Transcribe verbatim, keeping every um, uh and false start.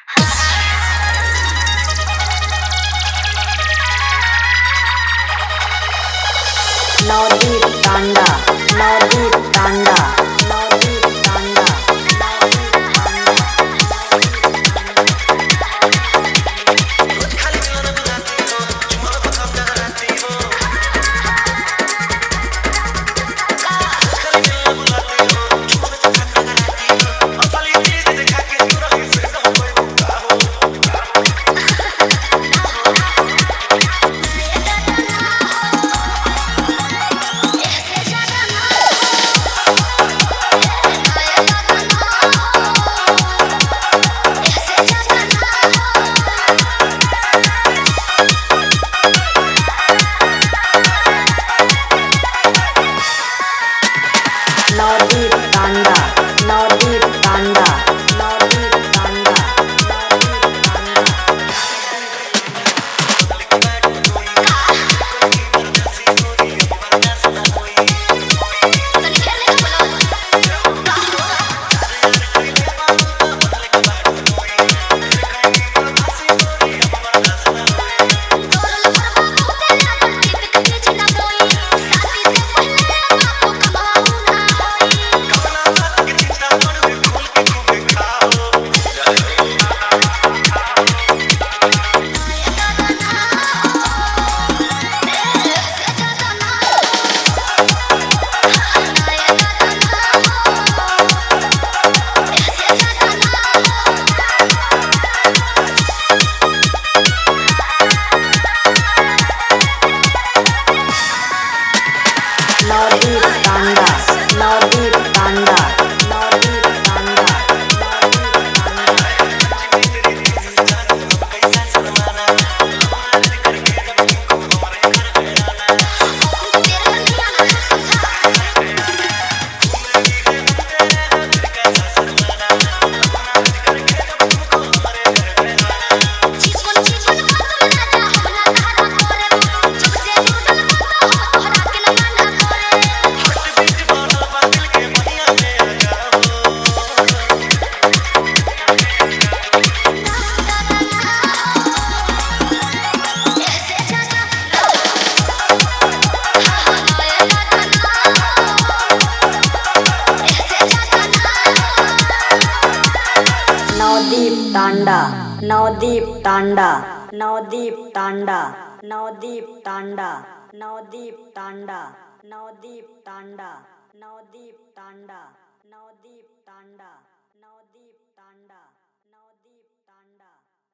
Navdeep Tanda Navdeep Tanda Navdeep Tanda Navdeep Tanda Navdeep Tanda Navdeep Tanda Navdeep Tanda Navdeep Tanda Navdeep Tanda Navdeep Tanda Navdeep Tanda Navdeep Tanda Navdeep Tanda Navdeep Tanda Navdeep Tanda Navdeep Tanda Navdeep Tanda